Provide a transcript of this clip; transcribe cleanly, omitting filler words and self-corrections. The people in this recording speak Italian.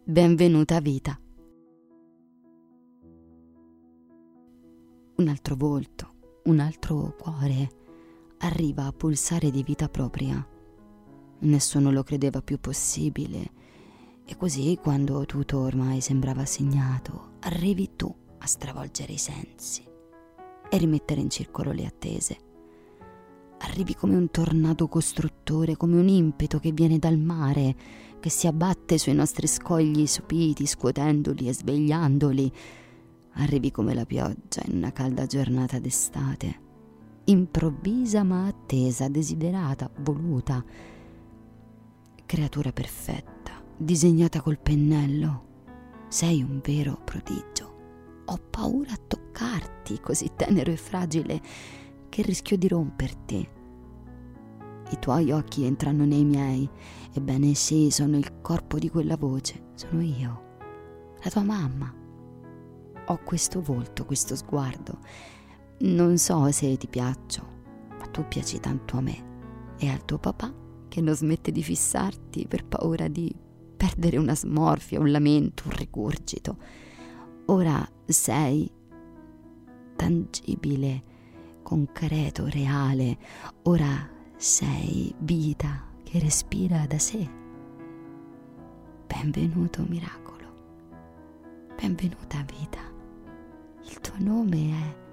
benvenuta vita. Un altro volto, un altro cuore arriva a pulsare di vita propria. Nessuno lo credeva più possibile. E così, quando tutto ormai sembrava segnato, arrivi tu a stravolgere i sensi e rimettere in circolo le attese. Arrivi come un tornado costruttore, come un impeto che viene dal mare, che si abbatte sui nostri scogli sopiti, scuotendoli e svegliandoli. Arrivi come la pioggia in una calda giornata d'estate, improvvisa ma attesa, desiderata, voluta. Creatura perfetta, disegnata col pennello, sei un vero prodigio. Ho paura a toccarti, così tenero e fragile, che rischio di romperti. I tuoi occhi entrano nei miei, ebbene sì, sono il corpo di quella voce, sono io, la tua mamma. Ho questo volto, questo sguardo. Non so se ti piaccio, ma tu piaci tanto a me e al tuo papà, che non smette di fissarti per paura di perdere una smorfia, un lamento, un rigurgito. Ora sei tangibile, concreto, reale. Ora sei vita che respira da sé. Benvenuto miracolo, benvenuta vita. Il tuo nome è